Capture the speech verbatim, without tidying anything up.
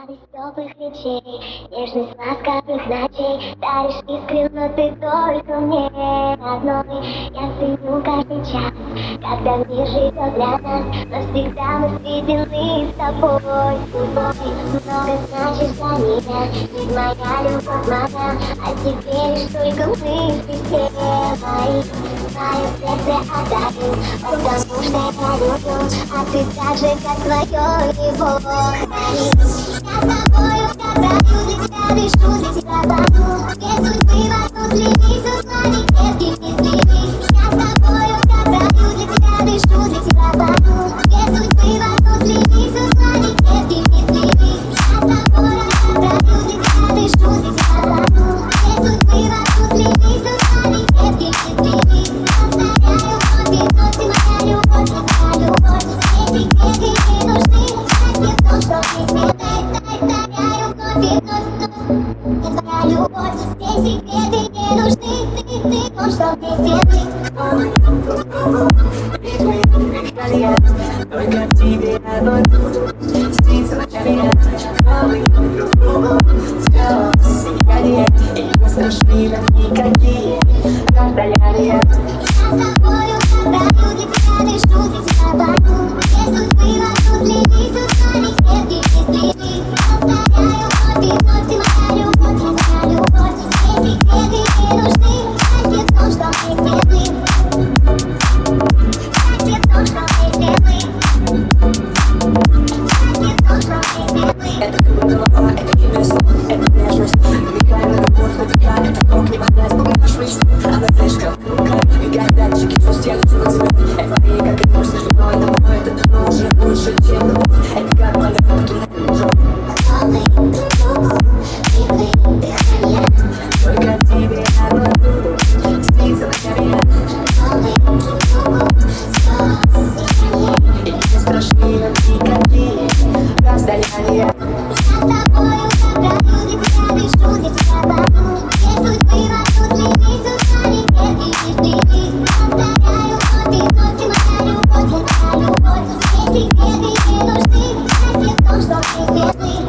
радость теплых речей, нежность ласковых ночей. Даришь искренно ты только мне одной. Я ценю каждый час, когда мир живет для нас, но всегда мы сведены с тобой судьбой. Много значишь для меня, ведь моя любовь моя, а теперь лишь только мысли все мои. Мое сердце отдаю, потому что я люблю, а ты так же, как твое его храни. Я с тобою добраю, для тебя дышу, для тебя пону. Без судьбы в одну слились, узнали крепких не слились. Я с тобою добраю, для тебя дышу, для тебя пону. Без судьбы в одну слились, узнали крепких не слились. Я с тобою добраю, для тебя дышу, для тебя пону. Без судьбы в одну слились, узнали крепких не слились. Повторяю вновь и вновь, ты моя любовь, моя любовь. Все секреты не нужны, счастье в том, что ты светлый. Повторяю вновь и вновь, вновь, ты твоя любовь. Все секреты не нужны, ты, ты в том, что ты светлый. Только в тебе одной буду сниться ночами. Новый друг другу все сияние, и не страшны нам никакие расстояния. Я с тобою добраю, для тебя дышу, для тебя пону. Без судьбы в одну слились, узнали крепких не слились. Повторяю вновь и вновь, ты моя любовь, моя любовь. Все секреты не нужны, счастье в том, что ты светлый. Счастье в том, что ты светлый. Счастье в том, что ты светлый. Это как бы голова, это имя слов, это нежность. Намекая на любовь, натыкая, это круг, не поднять, помнишь мечту. Она слишком крутая, мигает датчики, чувств, я лечу на тебя. Эйфория, как и мысли, что мной, домой, это давно уже лучше, чем любовь. Это как пролет по туннелю, Джо. Новый друг другу, светлый дыхания. Только в тебе одной буду сниться ночами. Новый друг другу, все сияние. И не страшны нам никакие расстояния. Я с тобою добраю, для тебя дышу, для тебя пону. Без судьбы в одну слились, узнали крепких не слились. Повторяю вновь и вновь, ты моя любовь, моя любовь. Все секреты не нужны, счастье в том, что ты светлый.